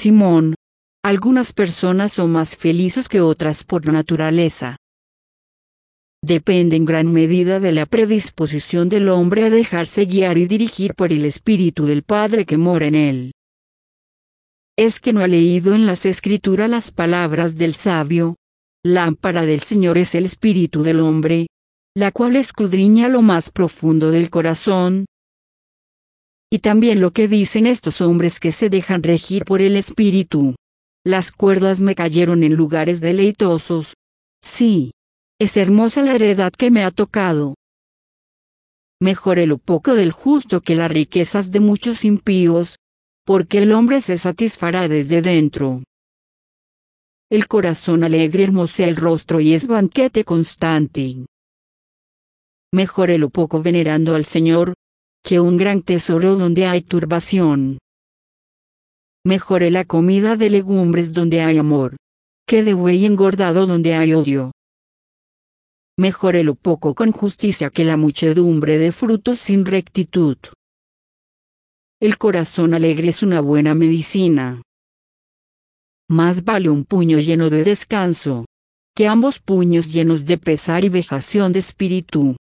Simón, algunas personas son más felices que otras por naturaleza. Depende en gran medida de la predisposición del hombre a dejarse guiar y dirigir por el Espíritu del Padre que mora en él. ¿Es que no ha leído en las Escrituras las palabras del sabio? Lámpara del Señor es el espíritu del hombre, la cual escudriña lo más profundo del corazón. Y también lo que dicen estos hombres que se dejan regir por el Espíritu. Las cuerdas me cayeron en lugares deleitosos. Sí. Es hermosa la heredad que me ha tocado. Mejor lo poco del justo que las riquezas de muchos impíos, porque el hombre se satisfará desde dentro. El corazón alegre hermosea el rostro y es banquete constante. Mejor lo poco venerando al Señor, que un gran tesoro donde hay turbación. Mejor la comida de legumbres donde hay amor, que de buey engordado donde hay odio. Mejor lo poco con justicia que la muchedumbre de frutos sin rectitud. El corazón alegre es una buena medicina. Más vale un puño lleno de descanso, que ambos puños llenos de pesar y vejación de espíritu.